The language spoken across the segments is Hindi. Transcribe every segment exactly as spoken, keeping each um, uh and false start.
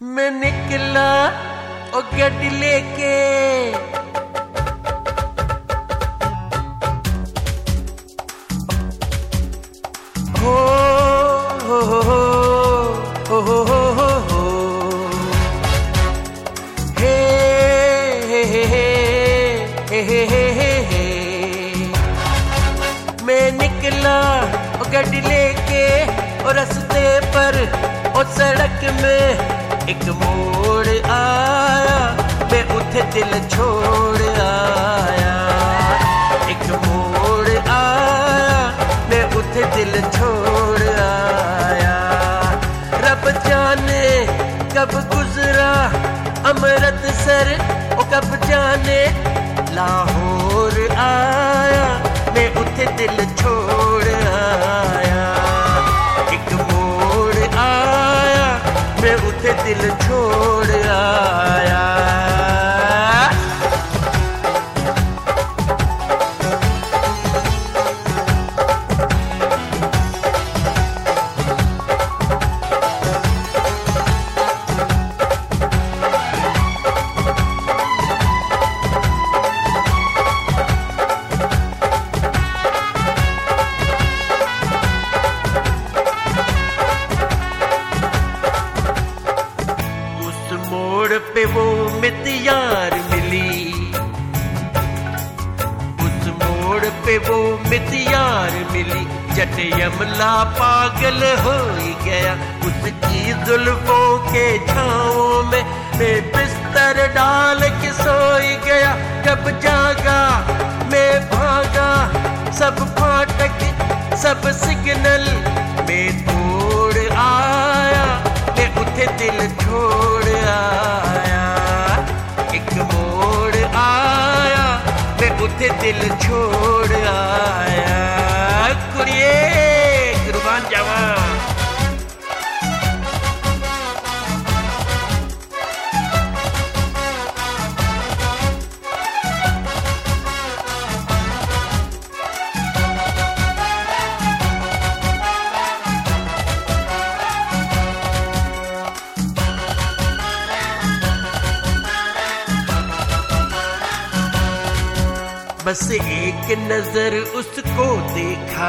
मैं निकला ओ गड्डी लेके हो हो हो हो हो हो हो हो हे हे हे हे हे हे हे हे मैं निकला ओ गड्डी लेके और रास्ते पर ओ सड़क में एक मोड़ आया, मैं उठे दिल छोड़ आया। एक मोड़ आया, मैं उठे दिल छोड़ आया। रब जाने कब गुजरा अमृतसर, ओ कब जाने लाहौर आया, मैं उठे दिल छोड़ आया। एक मोड़ आया, मैं उठे दिल छोड़ आया। पे वो मित्यार मिली, उस मोड़ पे वो मित्यार मिली। जट यमला पागल हो गया उसकी जुल्फों के छांवों में, मैं बिस्तर डाल के सोई गया। जब जागा मैं भागा, सब फाटक सब सिग्नल मैं तोड़ आया, मैं उठे दिल छोड़ आया। एक मोड़ आया, मैं उठे दिल छोड़ आया। कुड़िए कुर्बान जावा। बस एक नजर उसको देखा,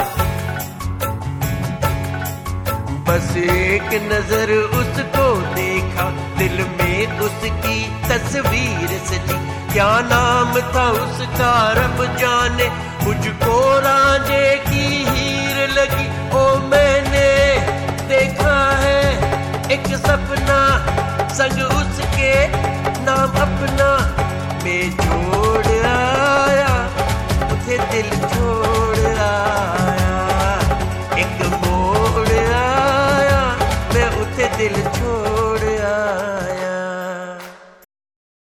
बस एक नजर उसको देखा, दिल में उसकी तस्वीर सजी। क्या नाम था उसका रब जाने, मुझको रांझे की हीर लगी। ओ मैंने देखा है एक सपना, संग उसके नाम अपना मैं छोड़ आया।